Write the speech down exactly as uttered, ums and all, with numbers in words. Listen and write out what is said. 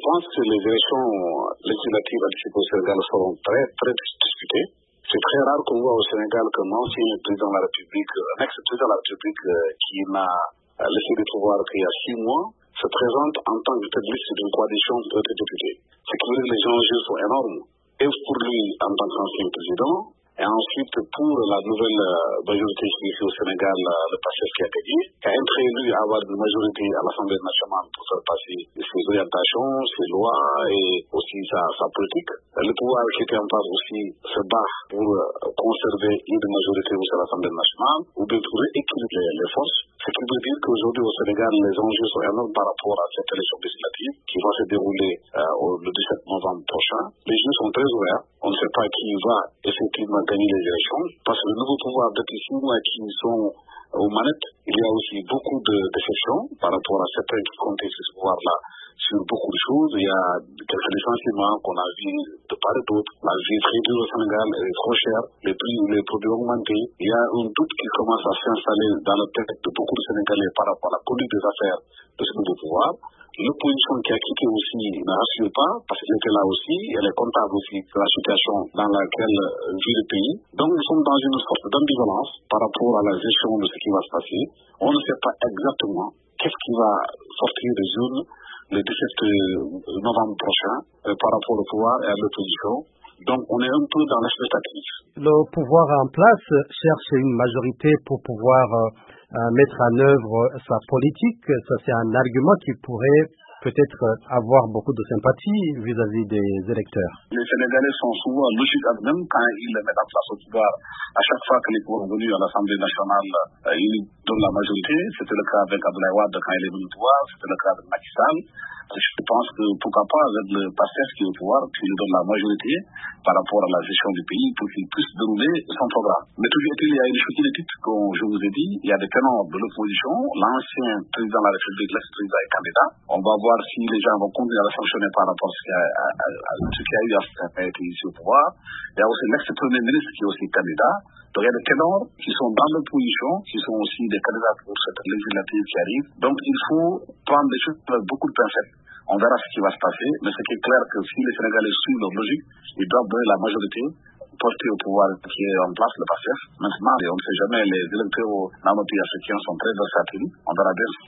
pense que les élections législatives anticipées au Sénégal seront très, très disputées. C'est très rare qu'on voit au Sénégal qu'un ancien président de la République, un ex-président de la République euh, qui n'a laissé le pouvoir qu'il y a six mois, se présente en tant que tête de liste d'une coalition d'autres députés. Ce qui veut dire que les enjeux sont énormes. Et pour lui, en tant qu'ancien président, et ensuite pour la nouvelle majorité ici au Sénégal, le PASTEF qui a gagné, qui a introduit à avoir une majorité à l'Assemblée nationale pour faire passer ses orientations, ses lois et aussi sa, sa politique. Le pouvoir qui était en place aussi se bat pour conserver une majorité aussi à l'Assemblée nationale ou bien pour équilibrer les forces. Ce qui veut dire qu'aujourd'hui au Sénégal, les enjeux sont énormes par rapport à cette élection législative qui va se dérouler euh, le dix-sept novembre prochain. Les jeux sont très ouverts. On ne sait pas qui va effectivement gagner les élections parce que le nouveau pouvoir depuis six mois qui sont aux manettes, il y a aussi beaucoup de déceptions par rapport à certains qui comptaient sur ce pouvoir-là sur beaucoup de choses. Il y a quelques licenciements qu'on a vu de part et d'autre. La vie très au Sénégal est trop chère. Les prix, les produits ont augmenté. Il y a un doute qui commence à s'installer dans la tête de beaucoup de Sénégalais par rapport à la conduite des affaires de ce nouveau pouvoir. L'opposition qui a quitté aussi ne rassure pas parce qu'elle était là aussi. Elle est comptable aussi de la situation dans laquelle vit le pays. Donc nous sommes dans une sorte d'ambivalence par rapport à la gestion de ce qui va se passer. On ne sait pas exactement qu'est-ce qui va sortir des urnes le dix-sept novembre prochain euh, par rapport au pouvoir et à l'opposition. Donc on est un peu dans l'expectative. Le pouvoir en place cherche une majorité pour pouvoir euh, mettre en œuvre sa politique. Ça, c'est un argument qui pourrait peut-être avoir beaucoup de sympathie vis-à-vis des électeurs. Les Sénégalais sont souvent logiques, même quand ils mettent en place au pouvoir. À chaque fois que les pouvoirs sont venus à l'Assemblée nationale, euh, ils donnent la majorité. C'était le cas avec Abdoulaye Wade quand il est venu au pouvoir. C'était le cas avec Macky Sall. Je pense que pourquoi pas avec le PASTEF qui est au pouvoir, qui lui donne la majorité par rapport à la gestion du pays pour qu'il puisse dérouler son programme. Mais toujours est-il, il y a une chose inédite, comme je vous ai dit, il y a des ténors de l'opposition. L'ancien président de la République, l'ex-président est candidat. On va voir si les gens vont continuer à le sanctionner par rapport à ce qu'il y a, à, à, à ce qu'il y a eu à être ici au pouvoir. Il y a aussi l'ex-premier ministre qui est aussi candidat. Donc il y a des ténors qui sont dans l'opposition, qui sont aussi des candidats pour cette législative qui arrive. Donc il faut prendre des choses avec beaucoup de pincettes. On verra ce qui va se passer, mais ce qui est clair que si les Sénégalais suivent leur logique, ils doivent donner la majorité, porter au pouvoir qui est en place, le PASTEF. Maintenant, on ne sait jamais, les électeurs dans notre pays africains sont très versatiles. On verra bien.